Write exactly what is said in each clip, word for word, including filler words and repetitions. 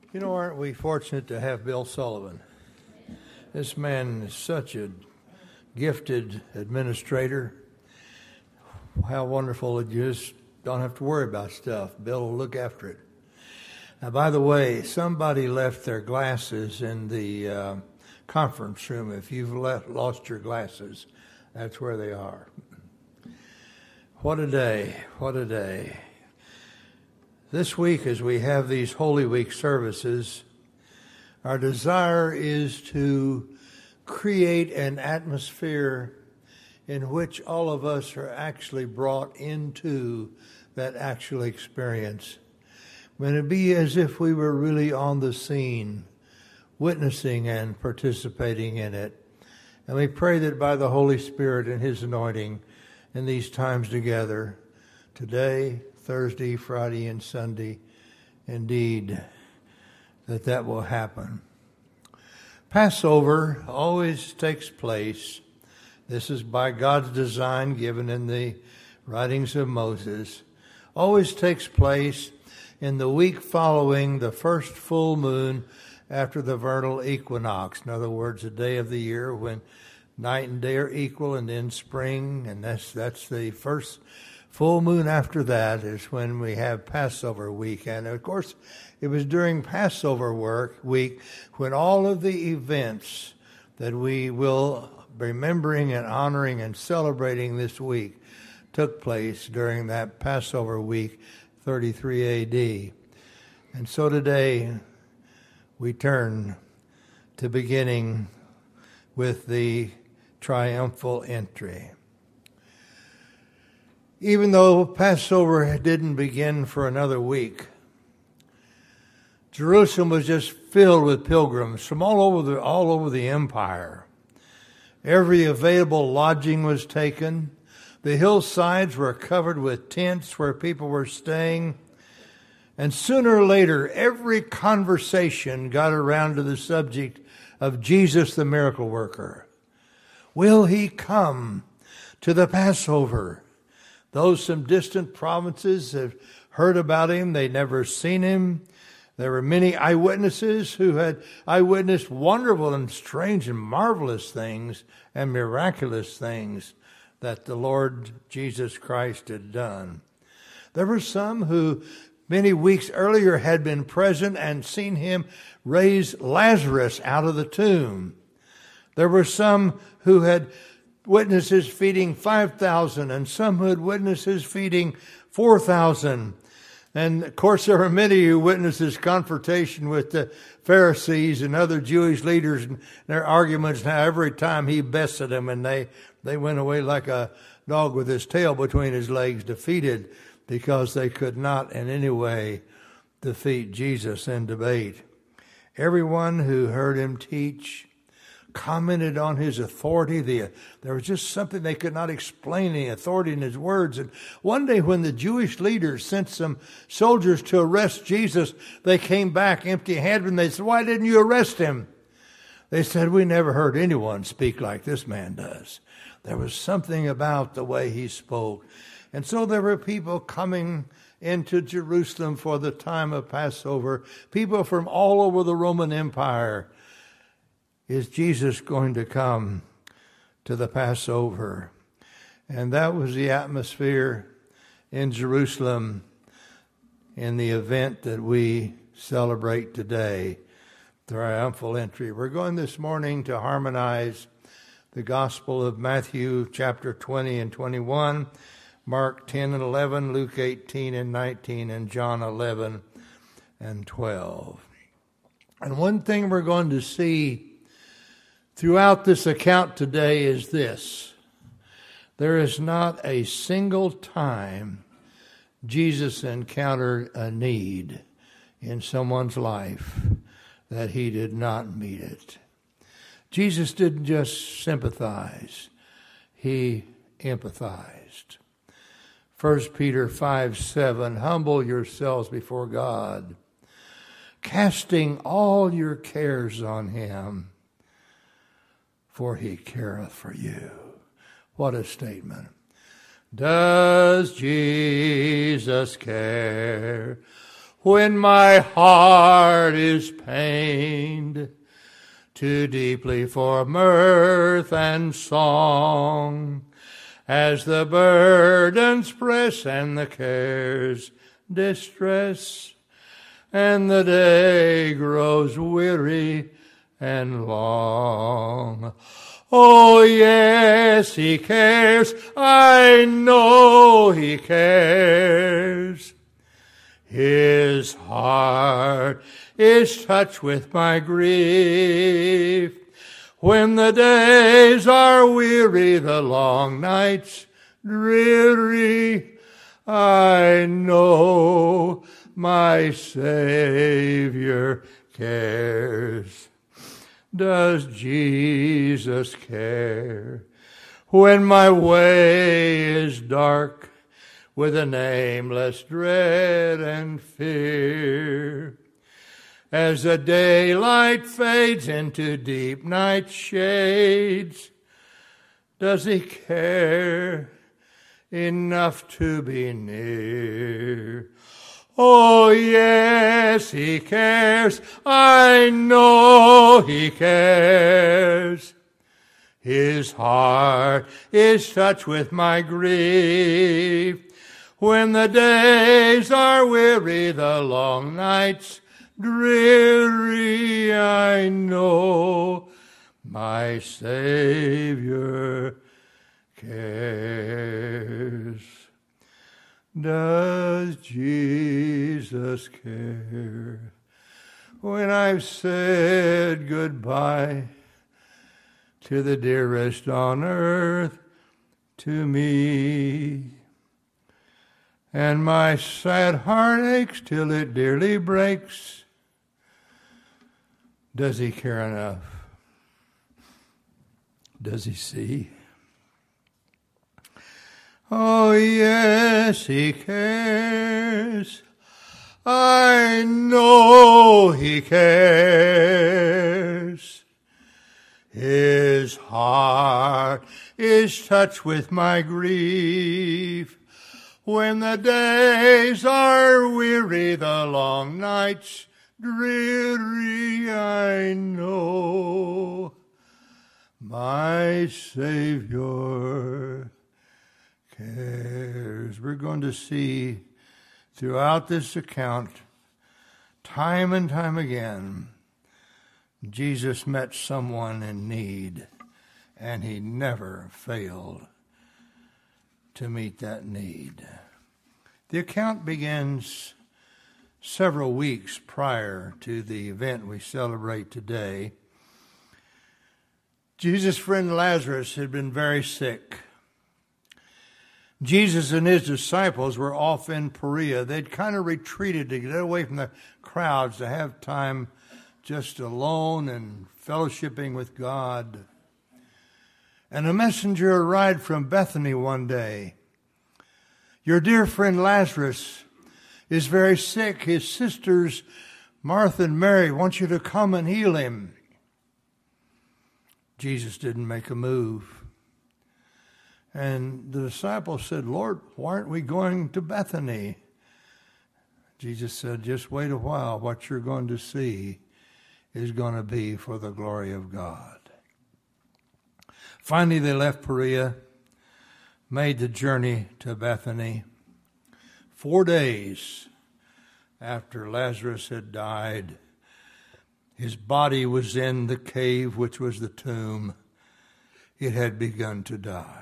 You know, aren't we fortunate to have Bill Sullivan? This man is such a gifted administrator. How wonderful that you just don't have to worry about stuff. Bill will look after it. Now, by the way, somebody left their glasses in the uh, conference room. If you've left, lost your glasses, that's where they are. What a day, what a day. This week, as we have these Holy Week services, our desire is to create an atmosphere in which all of us are actually brought into that actual experience. When it be as if we were really on the scene, witnessing and participating in it. And we pray that by the Holy Spirit and His anointing in these times together, today, Thursday, Friday, and Sunday, indeed, that that will happen. Passover always takes place. This is by God's design given in the writings of Moses. Always takes place in the week following the first full moon after the vernal equinox. In other words, a day of the year when night and day are equal, and then spring, and that's that's the first full moon after that is when we have Passover week. And of course, it was during Passover work week when all of the events that we will be remembering and honoring and celebrating this week took place during that Passover week, thirty-three A D. And so today we turn to beginning with the triumphal entry. Even though Passover didn't begin for another week, Jerusalem was just filled with pilgrims from all over the all over the empire. Every available lodging was taken. The hillsides were covered with tents where people were staying. And sooner or later, every conversation got around to the subject of Jesus the miracle worker. Will He come to the Passover? Those from distant provinces have heard about Him. They'd never seen Him. There were many eyewitnesses who had eyewitnessed wonderful and strange and marvelous things and miraculous things that the Lord Jesus Christ had done. There were some who many weeks earlier had been present and seen Him raise Lazarus out of the tomb. There were some who had witnesses feeding five thousand, and some who had witnesses feeding four thousand. And of course, there were many who witnessed His confrontation with the Pharisees and other Jewish leaders and their arguments. Now, every time He bested them, and they, they went away like a dog with his tail between his legs, defeated, because they could not in any way defeat Jesus in debate. Everyone who heard Him teach commented on His authority. The, there was just something they could not explain, the authority in His words. And one day when the Jewish leaders sent some soldiers to arrest Jesus, they came back empty-handed, and they said, "Why didn't you arrest Him?" They said, "We never heard anyone speak like this man does." There was something about the way He spoke. And so there were people coming into Jerusalem for the time of Passover, people from all over the Roman Empire. Is Jesus going to come to the Passover? And that was the atmosphere in Jerusalem in the event that we celebrate today, the triumphal entry. We're going this morning to harmonize the Gospel of Matthew chapter twenty and twenty-one, Mark ten and eleven, Luke eighteen and nineteen, and John eleven and twelve. And one thing we're going to see throughout this account today is this: there is not a single time Jesus encountered a need in someone's life that He did not meet it. Jesus didn't just sympathize, He empathized. First Peter five seven, humble yourselves before God, casting all your cares on Him, for He careth for you. What a statement. Does Jesus care when my heart is pained too deeply for mirth and song, as the burdens press and the cares distress, and the day grows weary and long. Oh yes, He cares, I know He cares. His heart is touched with my grief. When the days are weary, the long nights dreary, I know my Savior cares. Does Jesus care when my way is dark with a nameless dread and fear? As the daylight fades into deep night shades, does He care enough to be near? Oh yes, He cares, I know He cares. His heart is touched with my grief. When the days are weary, the long nights dreary, I know my Savior cares. Does Jesus care when I've said goodbye to the dearest on earth to me, and my sad heart aches till it dearly breaks? Does He care enough? Does He see? Oh yes, He cares. I know He cares. His heart is touched with my grief. When the days are weary, the long nights dreary, I know my Savior cares. We're going to see throughout this account, time and time again, Jesus met someone in need, and He never failed to meet that need. The account begins several weeks prior to the event we celebrate today. Jesus' friend Lazarus had been very sick. Jesus and His disciples were off in Perea. They'd kind of retreated to get away from the crowds, to have time just alone and fellowshipping with God. And a messenger arrived from Bethany one day. Your dear friend Lazarus is very sick. His sisters, Martha and Mary, want you to come and heal him. Jesus didn't make a move. And the disciples said, Lord, why aren't we going to Bethany? Jesus said, just wait a while. What you're going to see is going to be for the glory of God. Finally, they left Perea, made the journey to Bethany. Four days after Lazarus had died, his body was in the cave, which was the tomb. It had begun to die.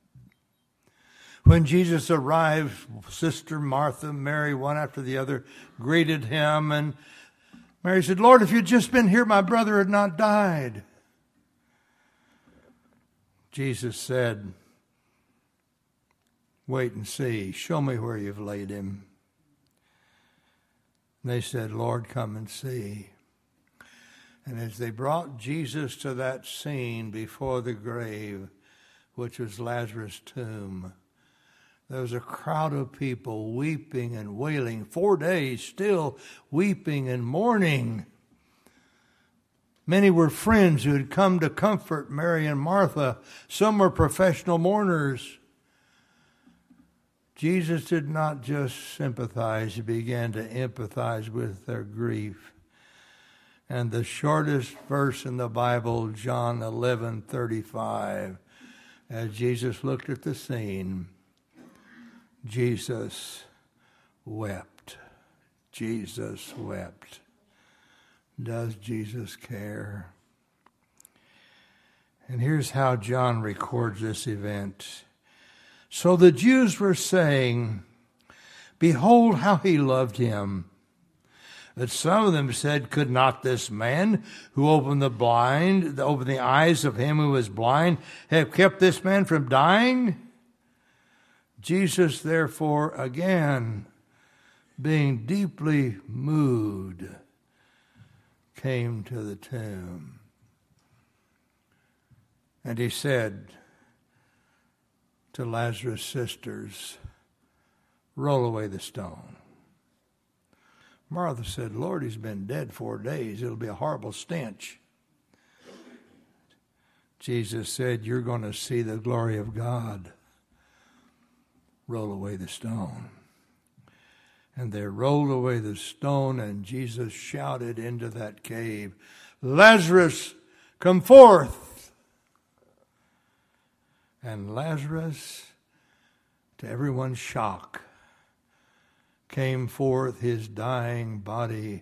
When Jesus arrived, Sister Martha, Mary, one after the other, greeted Him. And Mary said, Lord, if you'd just been here, my brother had not died. Jesus said, wait and see. Show me where you've laid him. And they said, Lord, come and see. And as they brought Jesus to that scene before the grave, which was Lazarus' tomb, there was a crowd of people weeping and wailing. Four days still weeping and mourning. Many were friends who had come to comfort Mary and Martha. Some were professional mourners. Jesus did not just sympathize, he began to empathize with their grief. And the shortest verse in the Bible, John eleven thirty-five, as Jesus looked at the scene, Jesus wept. Jesus wept. Does Jesus care? And here's how John records this event. So the Jews were saying, behold how he loved him. But some of them said, could not this man who opened the blind, opened the eyes of him who was blind, have kept this man from dying? Jesus, therefore, again, being deeply moved, came to the tomb. And he said to Lazarus' sisters, roll away the stone. Martha said, Lord, he's been dead four days. It'll be a horrible stench. Jesus said, you're going to see the glory of God. Roll away the stone. And they rolled away the stone, and Jesus shouted into that cave, Lazarus, come forth. And Lazarus, to everyone's shock, came forth, his dying body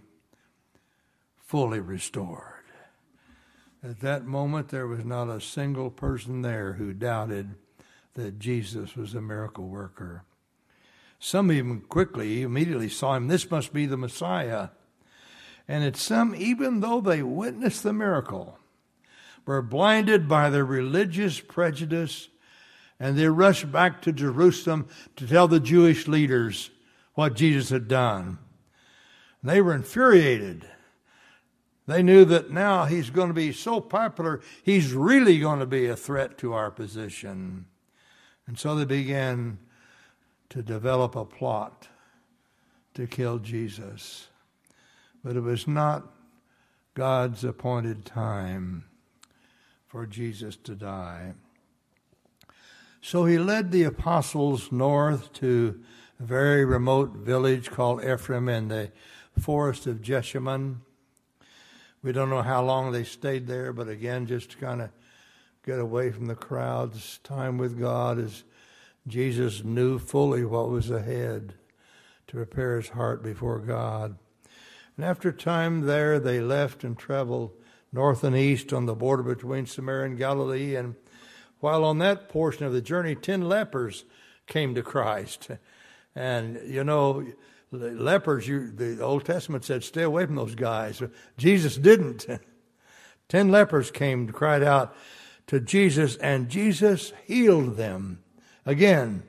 fully restored. At that moment, there was not a single person there who doubted that Jesus was a miracle worker. Some even quickly, immediately saw him, this must be the Messiah. And it's some, even though they witnessed the miracle, were blinded by their religious prejudice, and they rushed back to Jerusalem to tell the Jewish leaders what Jesus had done. They were infuriated. They knew that now he's going to be so popular, he's really going to be a threat to our position. And so they began to develop a plot to kill Jesus. But it was not God's appointed time for Jesus to die. So he led the apostles north to a very remote village called Ephraim in the forest of Jeshimon. We don't know how long they stayed there, but again, just to kind of get away from the crowds, time with God, as Jesus knew fully what was ahead to prepare his heart before God. And after time there, they left and traveled north and east on the border between Samaria and Galilee. And while on that portion of the journey, ten lepers came to Christ. And, you know, lepers, you, the Old Testament said, stay away from those guys. Jesus didn't. Ten lepers came, cried out to Jesus, and Jesus healed them. Again,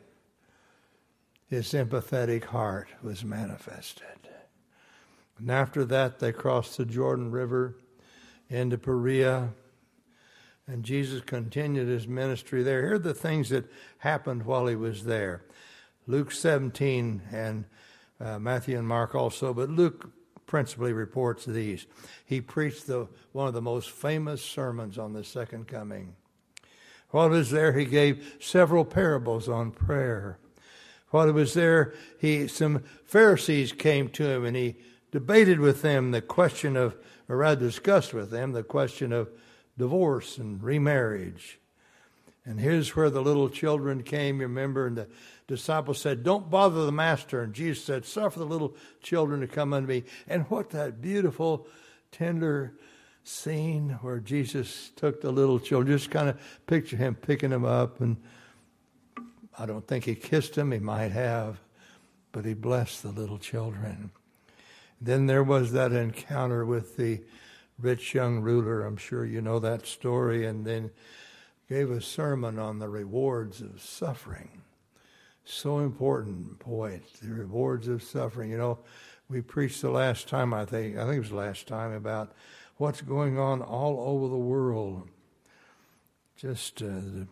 his sympathetic heart was manifested. And after that, they crossed the Jordan River into Perea, and Jesus continued his ministry there. Here are the things that happened while he was there. Luke seventeen and uh, Matthew and Mark also, but Luke principally reports these. He preached the, one of the most famous sermons on the second coming. While he was there, he gave several parables on prayer. While he was there, he some Pharisees came to him, and he debated with them the question of, or rather discussed with them, the question of divorce and remarriage. And here's where the little children came, you remember, and the disciples said, don't bother the master. And Jesus said, suffer the little children to come unto me. And what that beautiful, tender scene where Jesus took the little children, just kind of picture him picking them up. And I don't think he kissed them, he might have, but he blessed the little children. Then there was that encounter with the rich young ruler. I'm sure you know that story. And then gave a sermon on the rewards of suffering. So important point, the rewards of suffering. You know, we preached the last time, I think, I think it was the last time, about what's going on all over the world. Just uh, the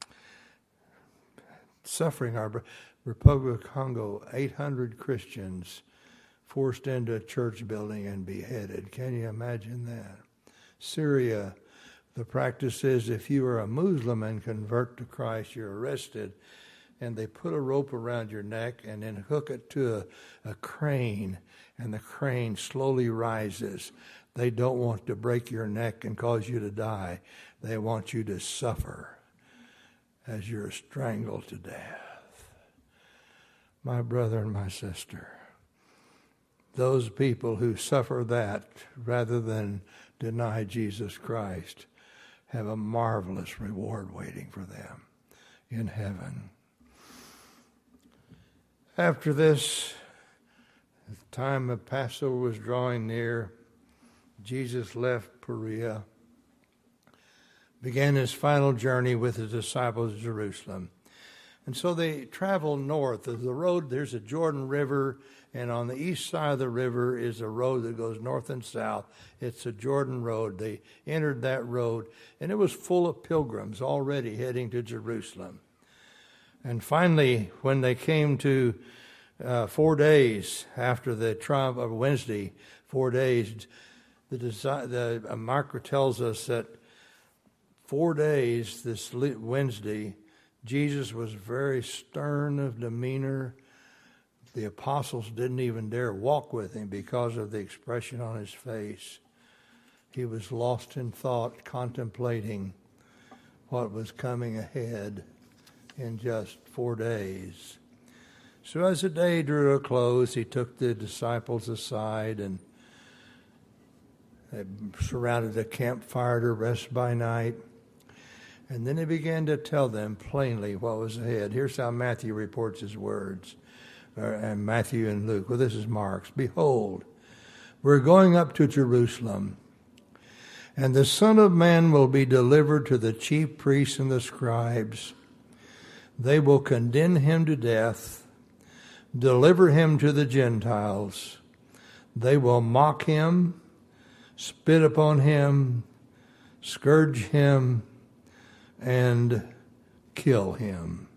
suffering. Our Republic of Congo, eight hundred Christians forced into a church building and beheaded. Can you imagine that? Syria, the practice is if you are a Muslim and convert to Christ, you're arrested and they put a rope around your neck and then hook it to a, a crane, and the crane slowly rises. They don't want to break your neck and cause you to die. They want you to suffer as you're strangled to death. My brother and my sister, those people who suffer that rather than deny Jesus Christ have a marvelous reward waiting for them in heaven. After this, the time of Passover was drawing near. Jesus left Perea, began his final journey with his disciples to Jerusalem. And so they traveled north. There's the road, there's a Jordan River, and on the east side of the river is a road that goes north and south. It's a Jordan Road. They entered that road, and it was full of pilgrims already heading to Jerusalem. And finally, when they came to uh, four days after the triumph of Wednesday, four days, the, the uh, Mark tells us that four days, this Wednesday, Jesus was very stern of demeanor. The apostles didn't even dare walk with him because of the expression on his face. He was lost in thought, contemplating what was coming ahead in just four days. So as the day drew a close, he took the disciples aside and they surrounded a campfire to rest by night. And then he began to tell them plainly what was ahead. Here's how Matthew reports his words, and Matthew and Luke. Well, this is Mark's. Behold, we're going up to Jerusalem, and the Son of Man will be delivered to the chief priests and the scribes. They will condemn him to death, deliver him to the Gentiles. They will mock him, spit upon him, scourge him, and kill him.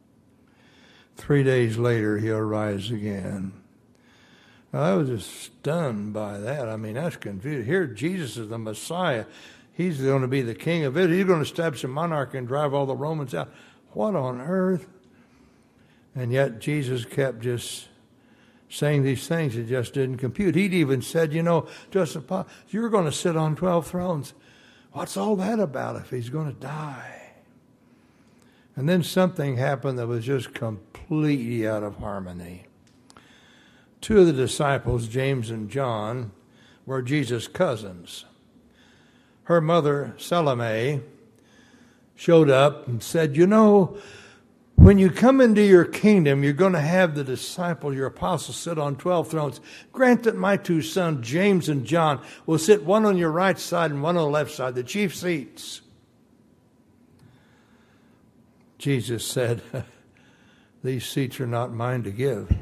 Three days later, he'll rise again. Now, I was just stunned by that. I mean, that's confusing. Here, Jesus is the Messiah. He's going to be the king of it. He's going to establish a monarchy and drive all the Romans out. What on earth? And yet, Jesus kept just saying these things. It just didn't compute. He'd even said, you know, just you're going to sit on twelve thrones. What's all that about if he's going to die? And then something happened that was just completely out of harmony. Two of the disciples, James and John, were Jesus' cousins. Her mother, Salome, showed up and said, you know, when you come into your kingdom, you're going to have the disciples, your apostles, sit on twelve thrones. Grant that my two sons, James and John, will sit one on your right side and one on the left side, the chief seats. Jesus said, these seats are not mine to give.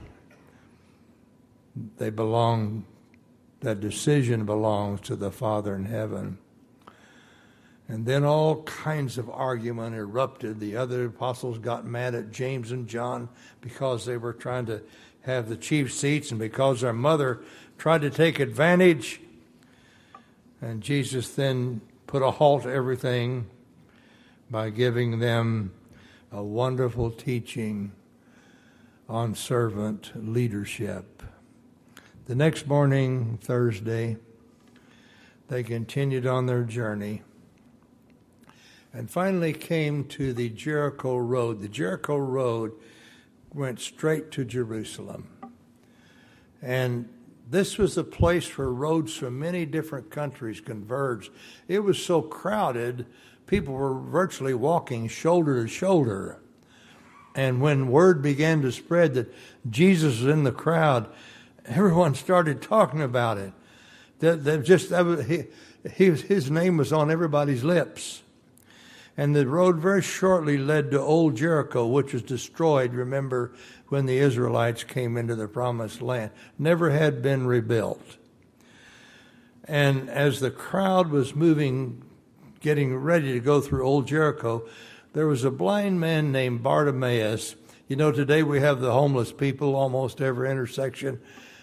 They belong, that decision belongs to the Father in heaven. And then all kinds of argument erupted. The other apostles got mad at James and John because they were trying to have the chief seats and because their mother tried to take advantage. And Jesus then put a halt to everything by giving them a wonderful teaching on servant leadership. The next morning, Thursday, they continued on their journey and finally came to the Jericho Road. The Jericho Road went straight to Jerusalem. And this was a place where roads from many different countries converged. It was so crowded, people were virtually walking shoulder to shoulder. And when word began to spread that Jesus was in the crowd, everyone started talking about it. That, that just that was, he, he, his name was on everybody's lips. And the road very shortly led to Old Jericho, which was destroyed, remember, when the Israelites came into the Promised Land. Never had been rebuilt. And as the crowd was moving, getting ready to go through Old Jericho, there was a blind man named Bartimaeus. You know, today we have the homeless people almost every intersection.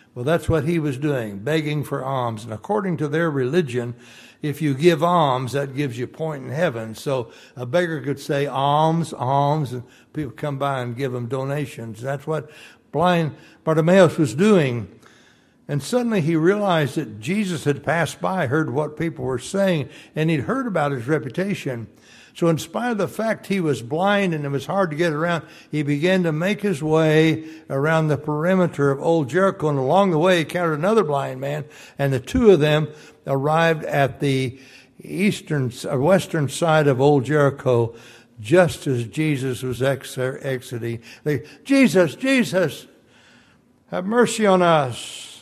Well, that's what he was doing, begging for alms. And according to their religion, if you give alms, that gives you a point in heaven. So a beggar could say alms, alms, and people come by and give him donations. That's what blind Bartimaeus was doing. And suddenly he realized that Jesus had passed by, heard what people were saying, and he'd heard about his reputation. So in spite of the fact he was blind and it was hard to get around, he began to make his way around the perimeter of Old Jericho. And along the way, he encountered another blind man, and the two of them arrived at the eastern, or western side of Old Jericho just as Jesus was ex- exiting. They, Jesus, Jesus, have mercy on us.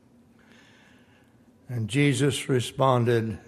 And Jesus responded,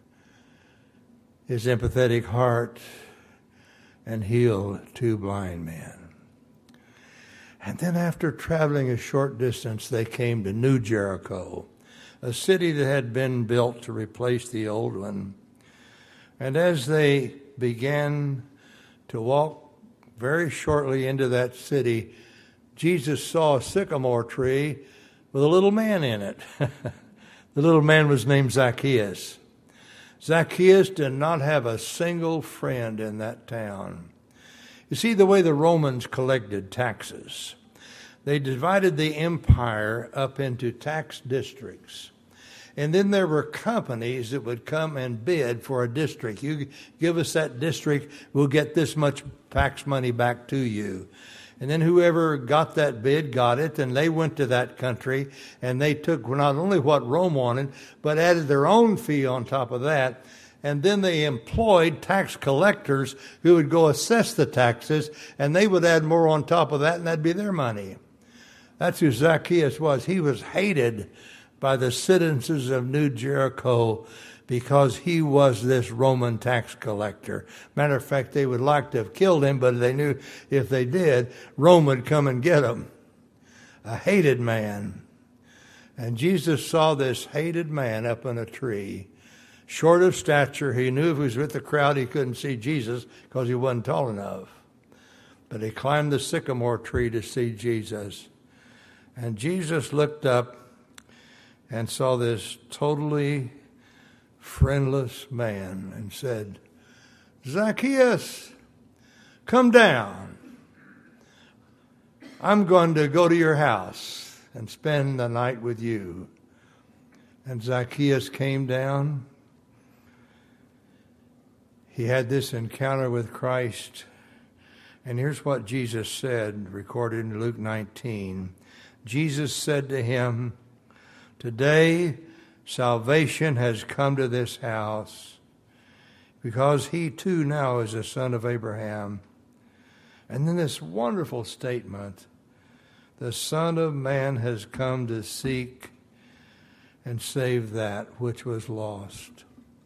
his empathetic heart, and healed two blind men. And then after traveling a short distance, they came to New Jericho, a city that had been built to replace the old one. And as they began to walk very shortly into that city, Jesus saw a sycamore tree with a little man in it. The little man was named Zacchaeus. Zacchaeus did not have a single friend in that town. You see, the way the Romans collected taxes, they divided the empire up into tax districts. And then there were companies that would come and bid for a district. You give us that district, we'll get this much tax money back to you. And then whoever got that bid got it, and they went to that country, and they took not only what Rome wanted, but added their own fee on top of that. And then they employed tax collectors who would go assess the taxes, and they would add more on top of that, and that'd be their money. That's who Zacchaeus was. He was hated by the citizens of New Jericho because he was this Roman tax collector. Matter of fact, they would like to have killed him, but they knew if they did, Rome would come and get him. A hated man. And Jesus saw this hated man up in a tree, short of stature. He knew if he was with the crowd, he couldn't see Jesus because he wasn't tall enough. But he climbed the sycamore tree to see Jesus. And Jesus looked up and saw this totally friendless man and said, Zacchaeus, come down. I'm going to go to your house and spend the night with you. And Zacchaeus came down. He had this encounter with Christ. And here's what Jesus said, recorded in Luke nineteen. Jesus said to him, today salvation has come to this house, because he too now is a son of Abraham. And then this wonderful statement, the Son of Man has come to seek and save that which was lost.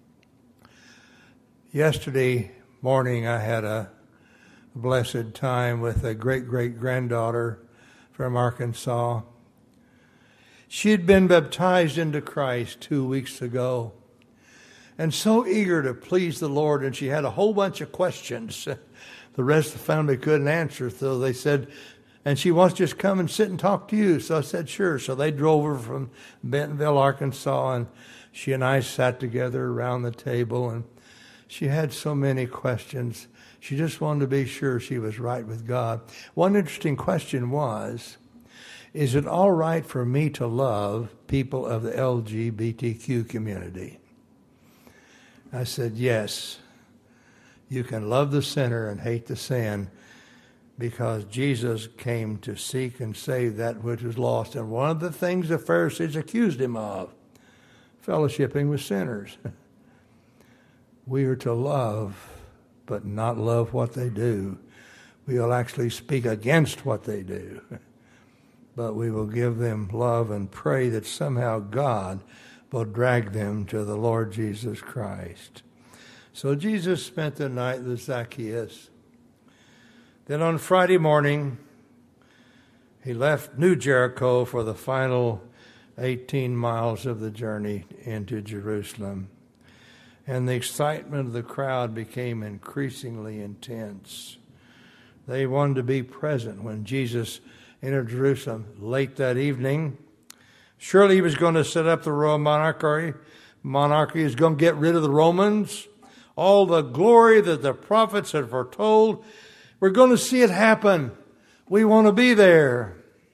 Yesterday morning I had a blessed time with a great-great-granddaughter from Arkansas. She had been baptized into Christ two weeks ago and so eager to please the Lord, and she had a whole bunch of questions the rest of the family couldn't answer. So they said, and she wants to just come and sit and talk to you. So I said, sure. So they drove her from Bentonville, Arkansas, and she and I sat together around the table, and she had so many questions. She just wanted to be sure she was right with God. One interesting question was, is it all right for me to love people of the L G B T Q community? I said, yes. You can love the sinner and hate the sin, because Jesus came to seek and save that which was lost. And one of the things the Pharisees accused him of, fellowshipping with sinners. We are to love, but not love what they do. We will actually speak against what they do. But we will give them love and pray that somehow God will drag them to the Lord Jesus Christ. So Jesus spent the night with Zacchaeus. Then on Friday morning, he left New Jericho for the final eighteen miles of the journey into Jerusalem. And the excitement of the crowd became increasingly intense. They wanted to be present when Jesus entered Jerusalem late that evening. Surely he was going to set up the royal monarchy. Monarchy is going to get rid of the Romans. All the glory that the prophets had foretold, we're going to see it happen. We want to be there.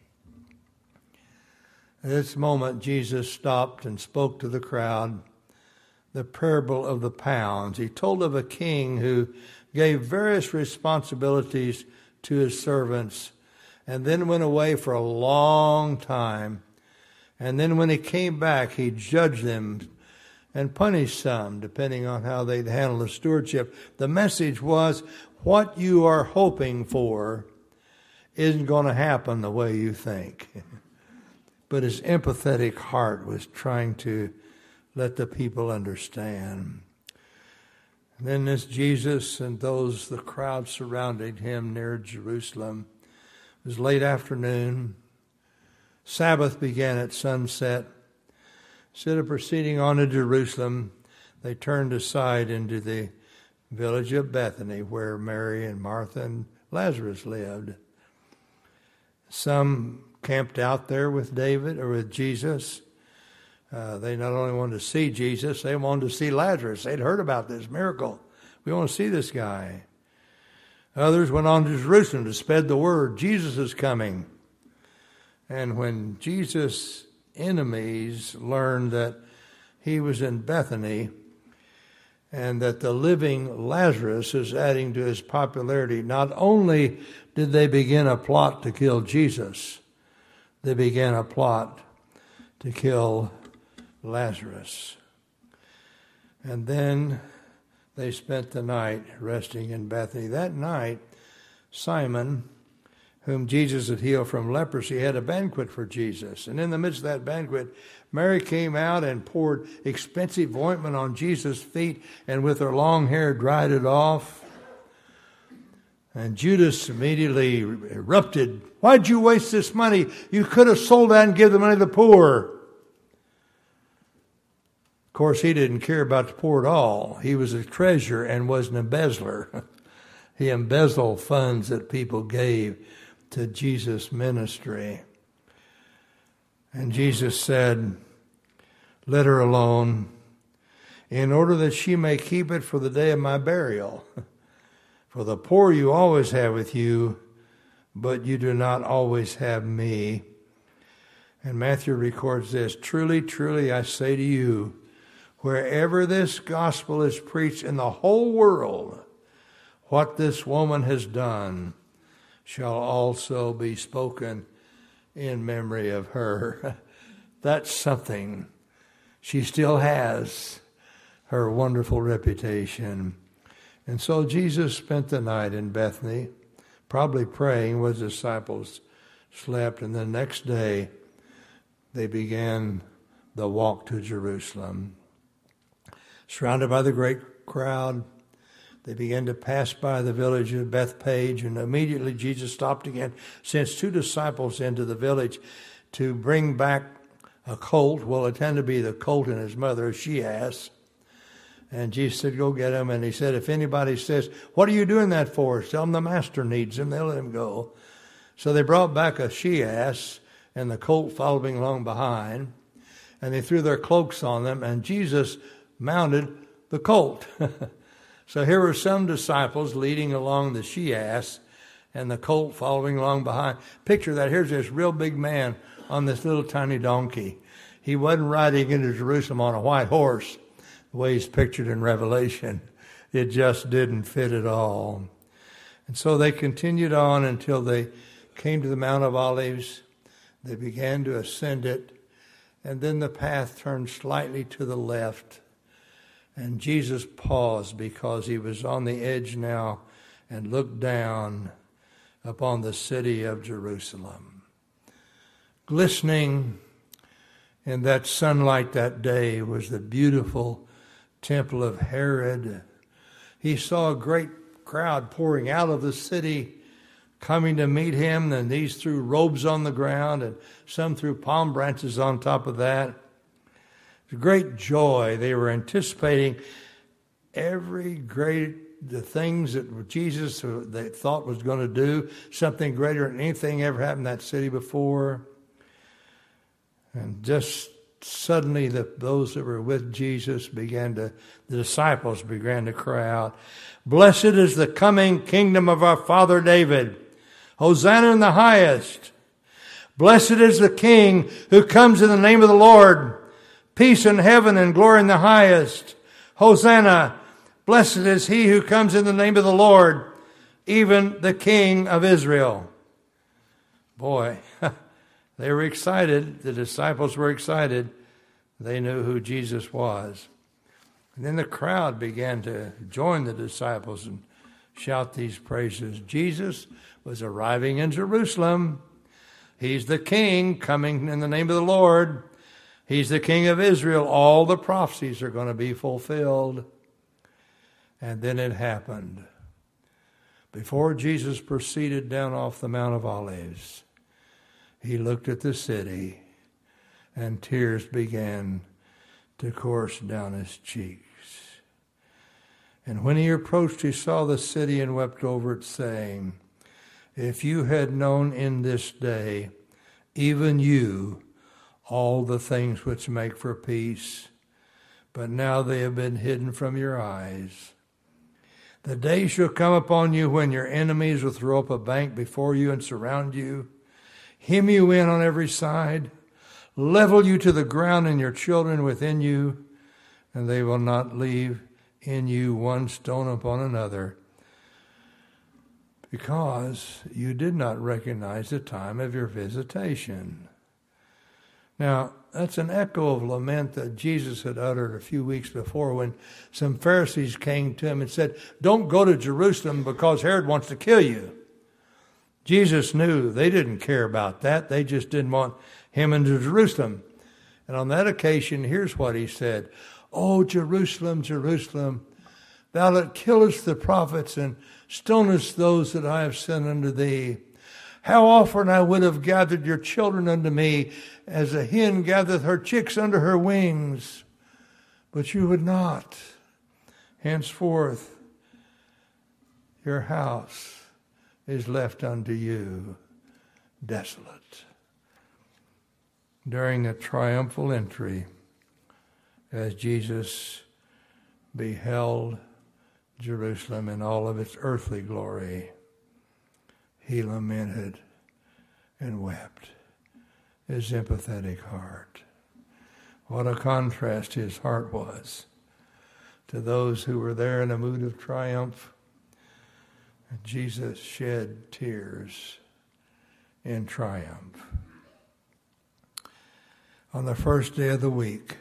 At this moment, Jesus stopped and spoke to the crowd the parable of the pounds. He told of a king who gave various responsibilities to his servants and then went away for a long time. And then when he came back, he judged them and punished some, depending on how they'd handle the stewardship. The message was, what you are hoping for isn't going to happen the way you think. But his empathetic heart was trying to let the people understand. And then this Jesus and those, the crowd surrounding him near Jerusalem. It was late afternoon. Sabbath began at sunset. Instead of proceeding on to Jerusalem, they turned aside into the village of Bethany, where Mary and Martha and Lazarus lived. Some camped out there with David or with Jesus. Uh, they not only wanted to see Jesus, they wanted to see Lazarus. They'd heard about this miracle. We want to see this guy. Others went on to Jerusalem to spread the word. Jesus is coming. And when Jesus' enemies learned that he was in Bethany and that the living Lazarus is adding to his popularity, not only did they begin a plot to kill Jesus, they began a plot to kill Lazarus. And then they spent the night resting in Bethany. That night, Simon, whom Jesus had healed from leprosy, had a banquet for Jesus. And in the midst of that banquet, Mary came out and poured expensive ointment on Jesus' feet and with her long hair dried it off. And Judas immediately erupted. Why'd you waste this money? You could have sold that and give the money to the poor. Of course, he didn't care about the poor at all. He was a treasurer and was an embezzler. He embezzled funds that people gave to Jesus' ministry. And Jesus said, let her alone, in order that she may keep it for the day of my burial. For the poor you always have with you, but you do not always have me. And Matthew records this, truly, truly, I say to you, wherever this gospel is preached in the whole world, what this woman has done shall also be spoken in memory of her. That's something. She still has her wonderful reputation. And so Jesus spent the night in Bethany, probably praying while his disciples slept. And the next day, they began the walk to Jerusalem. Surrounded by the great crowd, they began to pass by the village of Bethpage, and immediately Jesus stopped again, sent two disciples into the village to bring back a colt. Well, it tended to be the colt and his mother, a she-ass. And Jesus said, go get him. And he said, if anybody says, what are you doing that for? Tell them the master needs him. They'll let him go. So they brought back a she-ass and the colt following along behind. And they threw their cloaks on them. And Jesus mounted the colt. So here were some disciples leading along the she-ass and the colt following along behind. Picture that. Here's this real big man on this little tiny donkey. He wasn't riding into Jerusalem on a white horse, the way he's pictured in Revelation. It just didn't fit at all. And so they continued on until they came to the Mount of Olives. They began to ascend it. And then the path turned slightly to the left. And Jesus paused because he was on the edge now and looked down upon the city of Jerusalem. Glistening in that sunlight that day was the beautiful temple of Herod. He saw a great crowd pouring out of the city, coming to meet him, and these threw robes on the ground, and some threw palm branches on top of that. Great joy. They were anticipating every great, the things that Jesus they thought was going to do, something greater than anything ever happened in that city before. And just suddenly the, those that were with Jesus began to, the disciples began to cry out, "Blessed is the coming kingdom of our father David. Hosanna in the highest. Blessed is the King who comes in the name of the Lord. Peace in heaven and glory in the highest. Hosanna. Blessed is he who comes in the name of the Lord, even the King of Israel." Boy, they were excited. The disciples were excited. They knew who Jesus was. And then the crowd began to join the disciples and shout these praises. Jesus was arriving in Jerusalem. He's the King coming in the name of the Lord. He's the King of Israel. All the prophecies are going to be fulfilled. And then it happened. Before Jesus proceeded down off the Mount of Olives, he looked at the city, and tears began to course down his cheeks. And when he approached, he saw the city and wept over it, saying, "If you had known in this day, even you, all the things which make for peace, but now they have been hidden from your eyes. The day shall come upon you when your enemies will throw up a bank before you and surround you, hem you in on every side, level you to the ground and your children within you, and they will not leave in you one stone upon another, because you did not recognize the time of your visitation." Now, that's an echo of lament that Jesus had uttered a few weeks before when some Pharisees came to him and said, "Don't go to Jerusalem because Herod wants to kill you." Jesus knew they didn't care about that. They just didn't want him into Jerusalem. And on that occasion, here's what he said. "O Jerusalem, Jerusalem, thou that killest the prophets and stonest those that I have sent unto thee. How often I would have gathered your children unto me, as a hen gathereth her chicks under her wings, but you would not. Henceforth your house is left unto you desolate." During the triumphal entry, as Jesus beheld Jerusalem in all of its earthly glory, he lamented and wept, his empathetic heart. What a contrast his heart was to those who were there in a mood of triumph. And Jesus shed tears in triumph. On the first day of the week,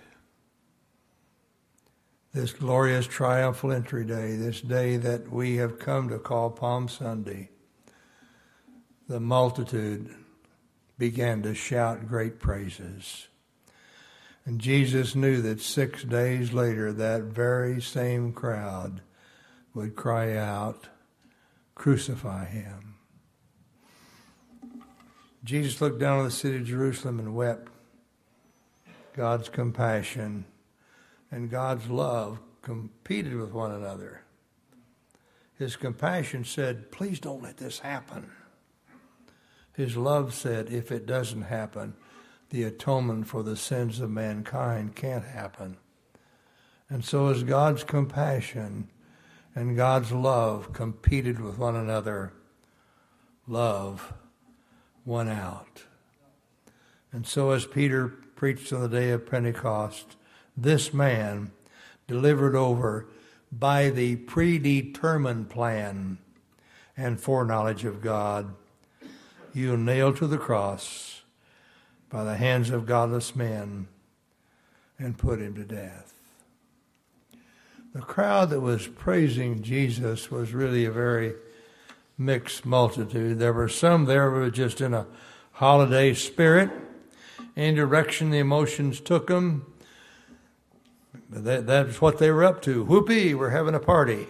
this glorious triumphal entry day, this day that we have come to call Palm Sunday, the multitude began to shout great praises. And Jesus knew that six days later, that very same crowd would cry out, "Crucify him." Jesus looked down on the city of Jerusalem and wept. God's compassion and God's love competed with one another. His compassion said, "Please don't let this happen." His love said, "If it doesn't happen, the atonement for the sins of mankind can't happen." And so as God's compassion and God's love competed with one another, love won out. And so as Peter preached on the day of Pentecost, this man delivered over by the predetermined plan and foreknowledge of God, you nailed to the cross by the hands of godless men and put him to death. The crowd that was praising Jesus was really a very mixed multitude. There were some there who were just in a holiday spirit. Any direction the emotions took them, that, that's what they were up to. Whoopee, we're having a party.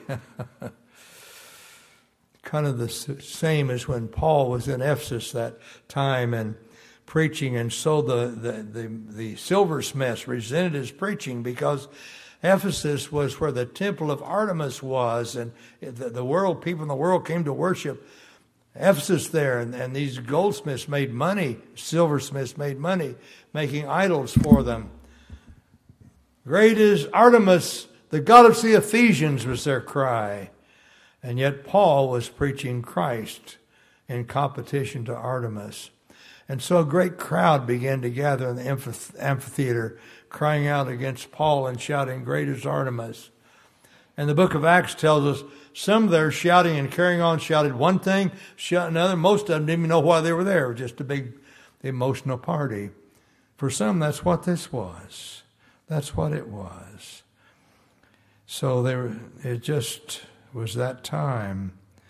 Kind of the same as when Paul was in Ephesus that time and preaching, and so the, the, the, the silversmiths resented his preaching because Ephesus was where the temple of Artemis was, and the, the world, people in the world came to worship Ephesus there, and, and these goldsmiths made money, silversmiths made money, making idols for them. Great is Artemis, the goddess of the Ephesians, was their cry. And yet Paul was preaching Christ in competition to Artemis. And so a great crowd began to gather in the amphitheater, crying out against Paul and shouting, "Great is Artemis." And the book of Acts tells us some there shouting and carrying on shouted one thing, shouted another. Most of them didn't even know why they were there. It was just a big emotional party. For some, that's what this was. That's what it was. So they were, it just was that time.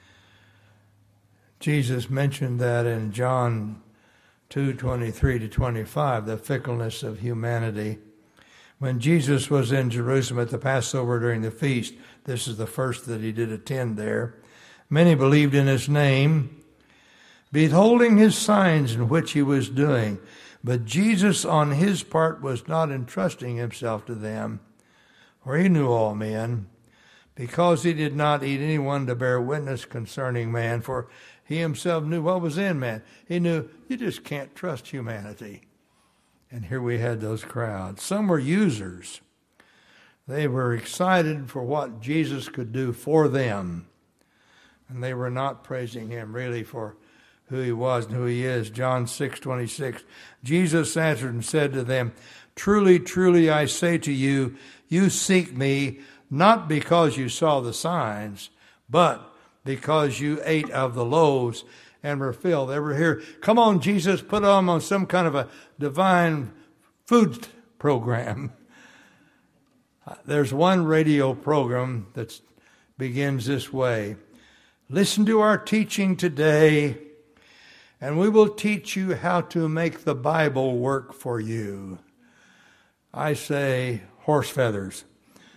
Jesus mentioned that in John two twenty-three to twenty-five, the fickleness of humanity. When Jesus was in Jerusalem at the Passover during the feast, this is the first that he did attend there, many believed in his name, beholding his signs in which he was doing. But Jesus on his part was not entrusting himself to them, for he knew all men, because he did not need anyone to bear witness concerning man, for he himself knew what was in man. He knew you just can't trust humanity. And here we had those crowds. Some were users. They were excited for what Jesus could do for them. And they were not praising him really for who he was and who he is. John six twenty-six. Jesus answered and said to them, "Truly, truly, I say to you, you seek me not because you saw the signs, but because you ate of the loaves and were filled." They were here, "Come on, Jesus, put them on some kind of a divine food program." There's one radio program that begins this way: "Listen to our teaching today, and we will teach you how to make the Bible work for you." I say horse feathers.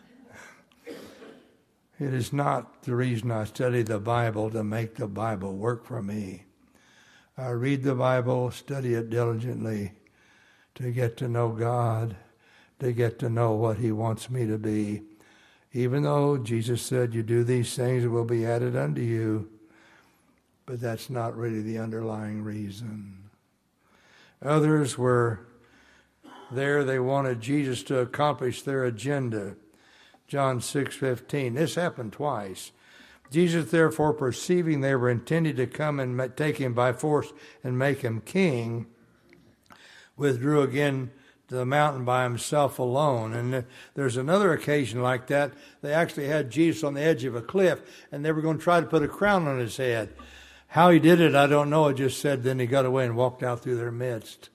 It is not the reason I study the Bible to make the Bible work for me. I read the Bible, study it diligently to get to know God, to get to know what he wants me to be. Even though Jesus said, "You do these things, it will be added unto you." But that's not really the underlying reason. Others were there, they wanted Jesus to accomplish their agenda. John six fifteen. This happened twice. Jesus, therefore, perceiving they were intended to come and take him by force and make him king, withdrew again to the mountain by himself alone. And there's another occasion like that. They actually had Jesus on the edge of a cliff, and they were going to try to put a crown on his head. How he did it, I don't know. It just said then he got away and walked out through their midst.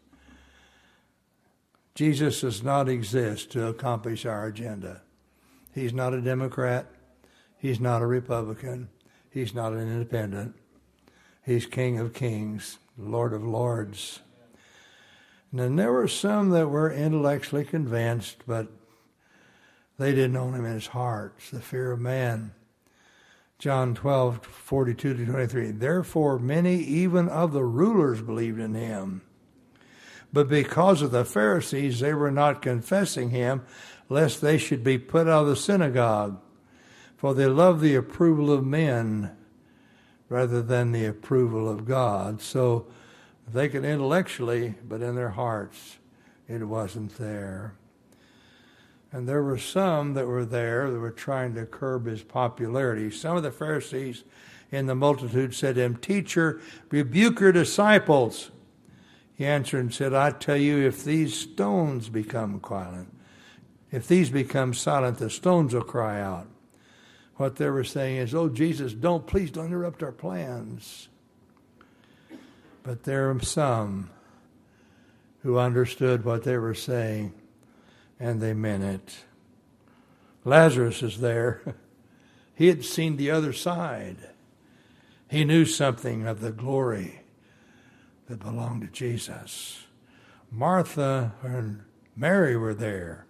Jesus does not exist to accomplish our agenda. He's not a Democrat. He's not a Republican. He's not an independent. He's King of Kings, Lord of Lords. And then there were some that were intellectually convinced, but they didn't own him in his hearts, the fear of man. John twelve, forty-two to twenty-three. Therefore many even of the rulers believed in him. But because of the Pharisees, they were not confessing him, lest they should be put out of the synagogue. For they love the approval of men rather than the approval of God. So they could intellectually, but in their hearts, it wasn't there. And there were some that were there that were trying to curb his popularity. Some of the Pharisees in the multitude said to him, "Teacher, rebuke your disciples." He answered and said, "I tell you, if these stones become silent, if these become silent, the stones will cry out." What they were saying is, "Oh, Jesus, don't, please don't interrupt our plans." But there are some who understood what they were saying, and they meant it. Lazarus is there. He had seen the other side. He knew something of the glory that belonged to Jesus. Martha and Mary were there.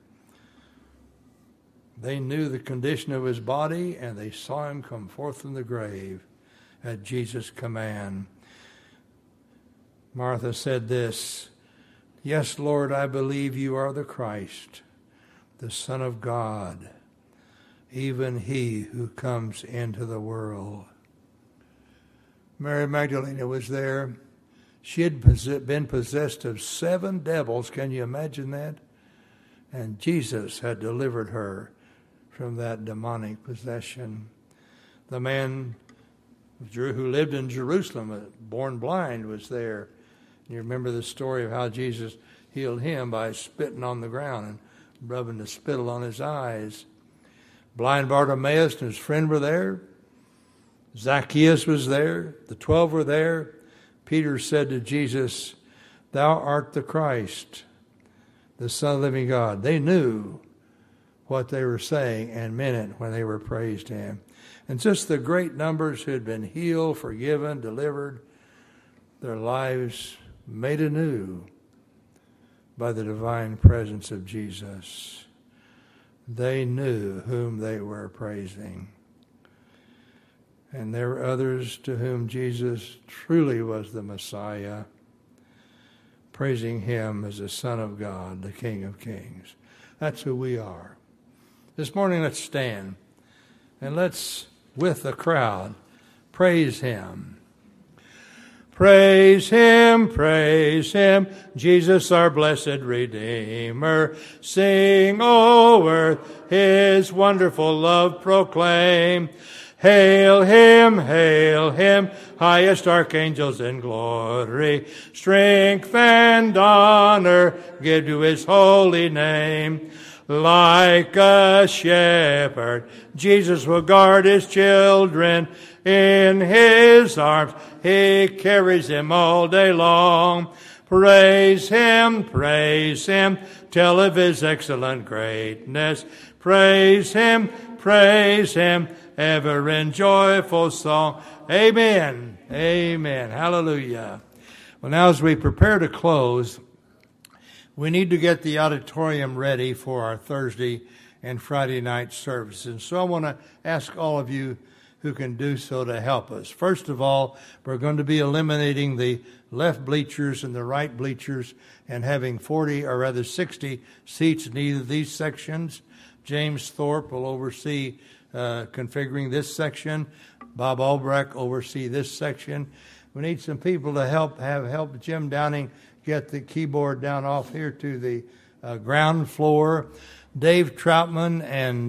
They knew the condition of his body, and they saw him come forth from the grave at Jesus' command. Martha said this, "Yes, Lord, I believe you are the Christ, the Son of God, even he who comes into the world." Mary Magdalene was there. She had been possessed of seven devils. Can you imagine that? And Jesus had delivered her from that demonic possession. The man who lived in Jerusalem, born blind, was there. You remember the story of how Jesus healed him by spitting on the ground and rubbing the spittle on his eyes. Blind Bartimaeus and his friend were there. Zacchaeus was there. The twelve were there. Peter said to Jesus, "Thou art the Christ, the Son of the living God." They knew what they were saying and meant it when they were praised him. And just the great numbers who had been healed, forgiven, delivered, their lives made anew by the divine presence of Jesus. They knew whom they were praising. And there were others to whom Jesus truly was the Messiah, praising him as the Son of God, the King of Kings. That's who we are. This morning, let's stand and let's, with the crowd, praise him. Praise him, praise him, Jesus our blessed Redeemer. Sing, O earth, his wonderful love proclaim. Hail him, hail him, highest archangels in glory. Strength and honor give to his holy name. Like a shepherd, Jesus will guard his children. In his arms he carries them all day long. Praise him, praise him, tell of his excellent greatness. Praise him, praise him, ever in joyful song. Amen, amen, hallelujah. Well, now as we prepare to close, we need to get the auditorium ready for our Thursday and Friday night services. And so I want to ask all of you who can do so to help us. First of all, we're going to be eliminating the left bleachers and the right bleachers and having forty or rather sixty seats in either of these sections. James Thorpe will oversee uh, configuring this section. Bob Albrecht oversee this section. We need some people to help have help Jim Downing get the keyboard down off here to the uh, ground floor. Dave Troutman and